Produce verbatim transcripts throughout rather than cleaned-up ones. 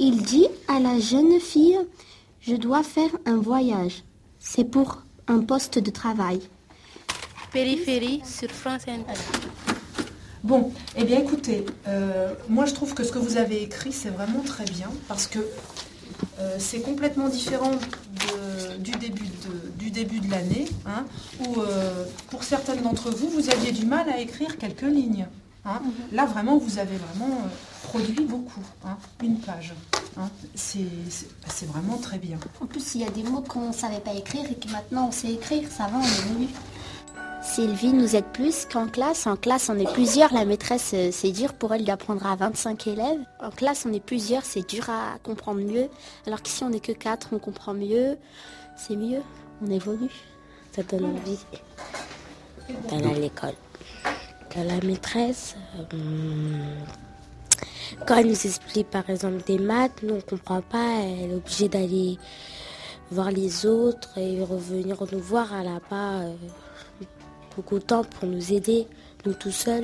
Il dit à la jeune fille, je dois faire un voyage. C'est pour un poste de travail. Périphérie sur France Inter. Bon, eh bien écoutez, euh, moi je trouve que ce que vous avez écrit, c'est vraiment très bien, parce que euh, c'est complètement différent de, du, début de, du début de l'année, hein, où euh, pour certaines d'entre vous, vous aviez du mal à écrire quelques lignes. Hein. Mm-hmm. Là vraiment, vous avez vraiment euh, produit beaucoup, hein, une page. Hein. C'est, c'est, c'est vraiment très bien. En plus, il y a des mots qu'on ne savait pas écrire et que maintenant on sait écrire, ça va, on évolue. Sylvie nous aide plus qu'en classe. En classe, on est plusieurs. La maîtresse, c'est dur pour elle d'apprendre à vingt-cinq élèves. En classe, on est plusieurs. C'est dur à comprendre mieux. Alors qu'ici, on n'est que quatre. On comprend mieux. C'est mieux. On évolue. Ça donne envie d'aller à l'école. Que la maîtresse, euh, quand elle nous explique par exemple des maths, nous on ne comprend pas. Elle est obligée d'aller voir les autres et revenir nous voir. Elle n'a pas... Euh, beaucoup de temps pour nous aider, nous tout seuls.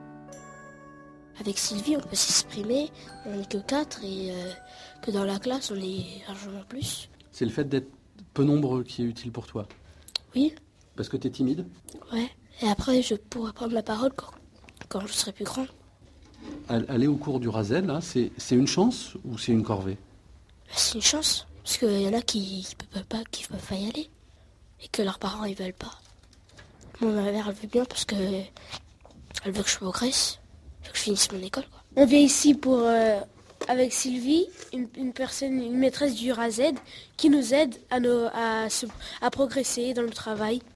Avec Sylvie, on peut s'exprimer, on n'est que quatre et euh, que dans la classe, on est largement plus. C'est le fait d'être peu nombreux qui est utile pour toi? Oui. Parce que tu es timide? Ouais, et après, je pourrai prendre la parole quand, quand je serai plus grand. Aller au cours du Razel, là, c'est, c'est une chance ou c'est une corvée? C'est une chance, parce qu'il y en a qui ne peuvent pas, qui peuvent pas y aller et que leurs parents ils veulent pas. Bon, ma mère, elle veut bien parce que elle veut que je progresse, elle veut que je finisse mon école, quoi. On vient ici pour, euh, avec Sylvie, une, une personne, une maîtresse du R A Z, qui nous aide à, nos, à, se, à progresser dans le travail.